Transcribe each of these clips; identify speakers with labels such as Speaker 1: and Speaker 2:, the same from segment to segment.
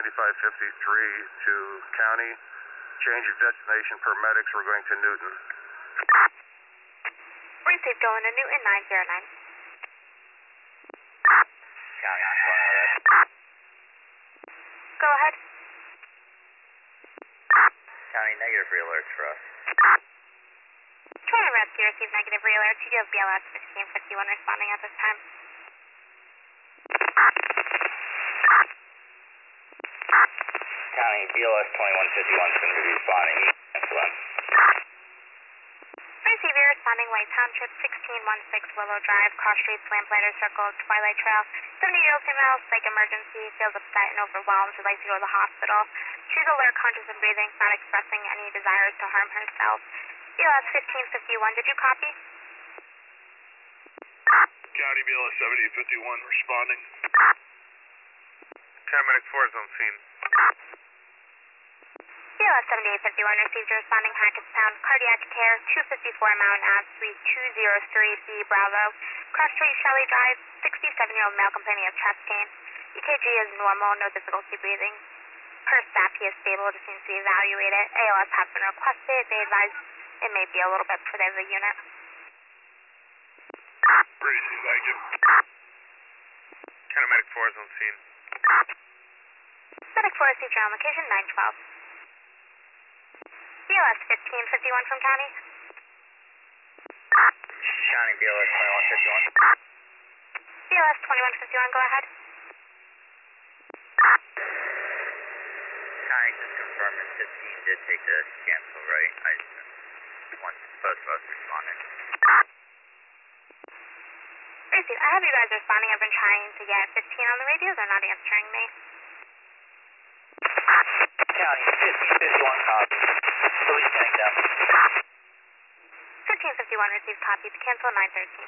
Speaker 1: to County. Change of destination per medics. We're going to Newton.
Speaker 2: Received, going to Newton 909.
Speaker 3: County, I'm calling red.
Speaker 2: Go ahead.
Speaker 3: County, negative re-alerts for us.
Speaker 2: Toronto Rescue received negative re-alert. You have BLS 1551 responding at this time.
Speaker 3: County, BLS 2151 is going to be responding. Cancel them.
Speaker 2: Receive, you're responding White Township, 1616 Willow Drive, Cross Streets, Lamplighter Circle, Twilight Trail. 70-year-old female, psych emergency, feels upset and overwhelmed, would like to go to the hospital. She's alert, conscious and breathing, not expressing any desires to harm herself. BLS 1551, did you copy?
Speaker 1: County BLS 7051 responding. Paramedic 4 is on scene.
Speaker 2: BLS 7851 received your responding Hackettstown. Cardiac care, 254 Mountain Ave, Suite 203B, Bravo. Cross Street, Shelley Drive, 67-year-old male complaining of chest pain. EKG is normal, no difficulty breathing. Per staff, he is stable, just needs to be evaluated. ALS has been requested. They advise it may be a little bit for the unit.
Speaker 1: Receive, thank you. Paramedic 4 is on scene.
Speaker 2: Medic 4 received your on location, 912. BLS 1551 from County.
Speaker 3: County, BLS 2151.
Speaker 2: BLS 2151, go ahead.
Speaker 3: County, just confirming 15 did take the cancel, right? I want both of us responding.
Speaker 2: Receive, I have you guys responding. I've been trying to get 15 on the radio. They're not answering me.
Speaker 3: County, 1551 copy. Police tank down.
Speaker 2: 1551 received copy to cancel 913.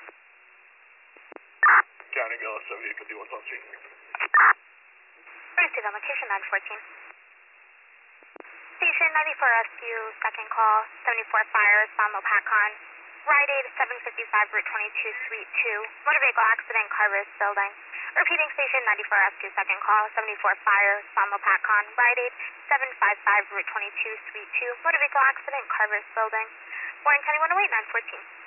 Speaker 1: County BLS 7851 is on scene.
Speaker 2: Received on location 914. Station 94 Rescue, second call, 74 Fire, San Lopakon. Rite Aid 755 Route 22, Suite 2. Motor vehicle accident, Carver's building. Repeating station 94 Rescue, second call, 74 Fire, San Lopakon. Rite Aid 755 Route 22, Suite 2. Motor vehicle accident, Carver's building. Warren County 108, 914.